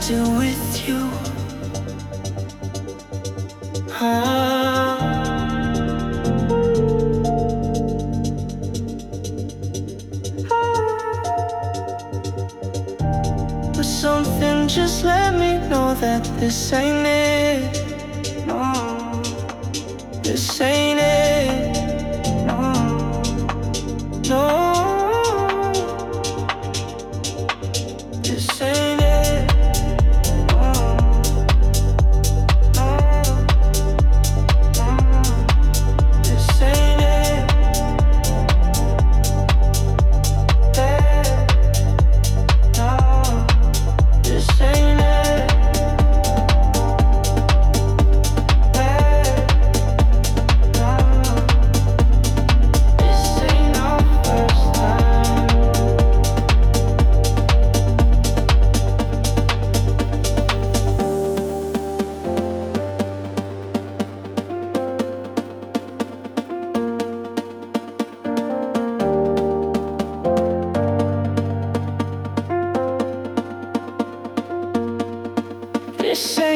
still with you. Ah, but something just let me know that this ain't it. No, this ain't it. No, no, this ain't it. No, no, no, this ain't it. Hey, no, this ain't it. Hey, no, this ain't our first time. This